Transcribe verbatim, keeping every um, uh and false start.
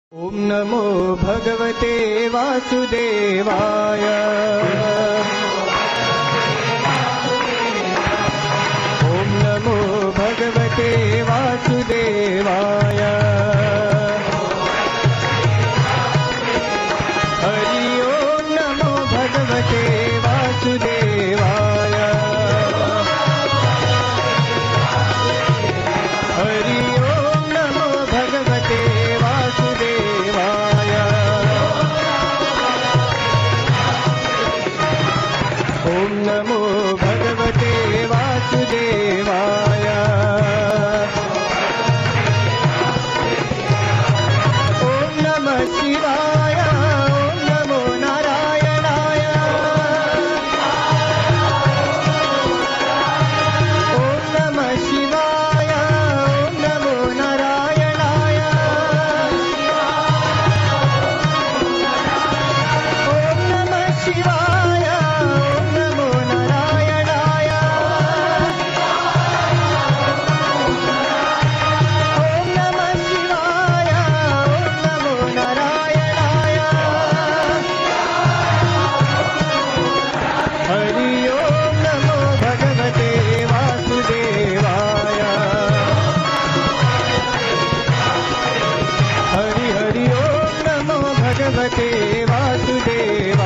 ओम नमो भगवते वासुदेवाय। ओम नमो भगवते वासुदेवाय। हरि ओम नमो भगवते वासुदेवाय। हरि ओम नमो भगवते वासुदेवाय। ओम नमो भगवते वासुदेवाय। ओम नमः शिवाय। ओम नमो नारायणाय। ओम नमः शिवाय। ओम नमो नारायणाय। ओम नमः शिवाय। ओम नमो नारायणाय। ओम नमः शिवाय। ओम नमो नारायणाय। हरि ओम नमो भगवते वासुदेवाय। हरि हरि ओम नमो भगवते वासुदेवाय।